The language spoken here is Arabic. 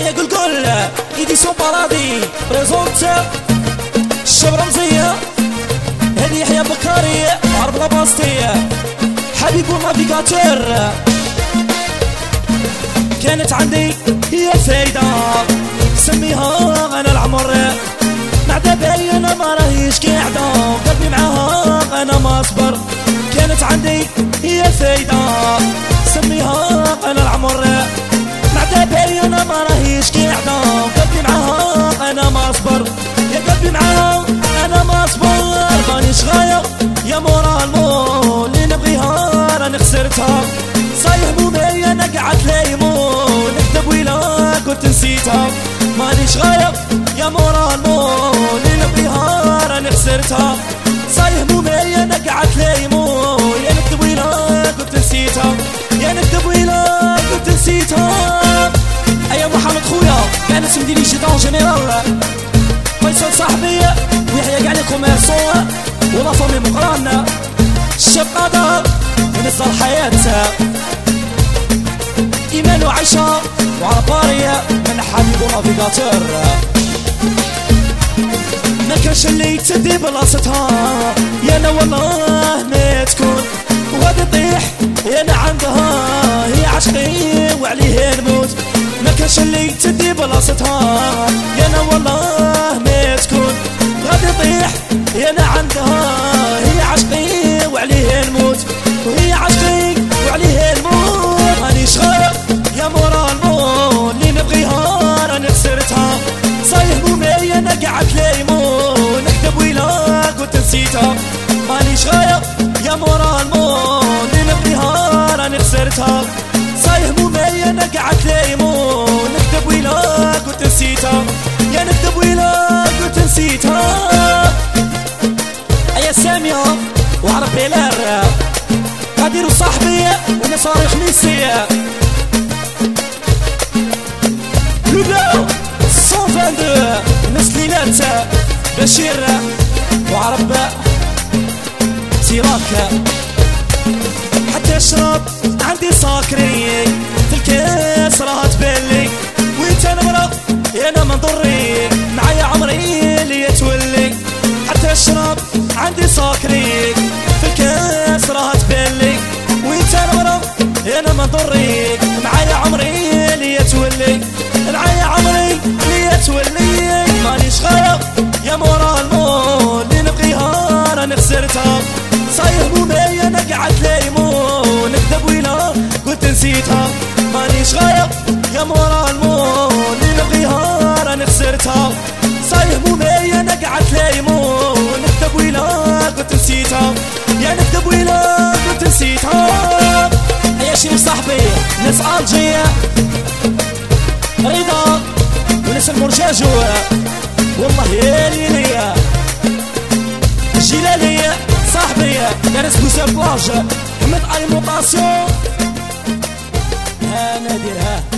هيا قول ايديسيون بارادي بريزونت الشاب رمزية هادي يحيى بكاري عرب لاباستية حبيب النافيغاتور. كانت عندي هي فايدة سميها انا العمر معدا باينة ما راهيش قاعدة قلبي معاها انا ما اصبر. كانت عندي هي فايدة سميها انا العمر معدا باينة ما راهيش قاعدة قلبي معاها انا ما اصبر. يا قلبي معاها انا ما اصبر مانيش غاية يا مورا المول اللي نبغيها راني خسرتها. صايح مومية انا قعدت ليمون نكتب ويلا كنت نسيتها. مانيش غاية يا مورا المول اللي نبغيها راني خسرتها. صايح مومية انا قعدت ليمون يا نكتب ويلا كنت نسيتها. يا نكتب ويلا كنت نسيتها. ايا محمد خويا كان اسم ديالي جي دون جينيرال فيصل صاحبي ويحيى كاع لي كوميرسون ولا فامي مقران الشاب قادر ونزل الحياة إيمان وعيشة وعربارية من حبيب ونافيغاتور. ما كانش اللي تدي بلاصتها يا انا والله ما تكون وغادي تطيح يا انا عندها هي عشقي وعليه نموت. ما كانش اللي تدي بلاصتها يا انا والله ما تكون غادي تطيح يا انا عندها هي عشقي وعليه نموت. وهي عشقي وعليه نموت. مانيش غاية يا مورا المول اللي نبغيها راني خسرتها. صايح مومية انا قعدت ليمون نكتب ويلا كنت نسيتها. مانيش غاية يا مورا المول اللي نبغيها راني خسرتها. صايح مومية انا قعدت ليمون نكتب ويلا كنت نسيتها. يا نكتب ويلا كنت نسيتها. ايا سامية وعرب بلار قادر صاحبي وانا صاري خميسية لوبلاو 122 ناس ليلات بشير وعرب تيراك حتى اشرب عندي ساكري في الكاس راها تبلي وانت نمرة انا ما نضري معايا عمري اللي يتولي. حتى اشرب عندي ساكري في الكاس راها تبلي وانت نمرة انا ما نضري معايا عمري اللي يتولي. معايا عمري اللي يتولي. مانيش غاية يا مورا المول اللي نبغيها راني خسرتها. صايح مومية انا قعدت ليمون نكتب ويلا قلت نسيتها. مانيش غاية يا مورا المول اللي نبغيها راني خسرتها. صايح مومية انا قعدت ليمون نكتب ويلا قلت نسيتها. يا نكتب ويلا قلت نسيتها. يا شريف صاحبي ناس الجية رضا وناس المرجاجو والله يا ليليا جلالية صاحبي يا ناس بوسا بلاج محمد أليمونطاسيون انا ديرها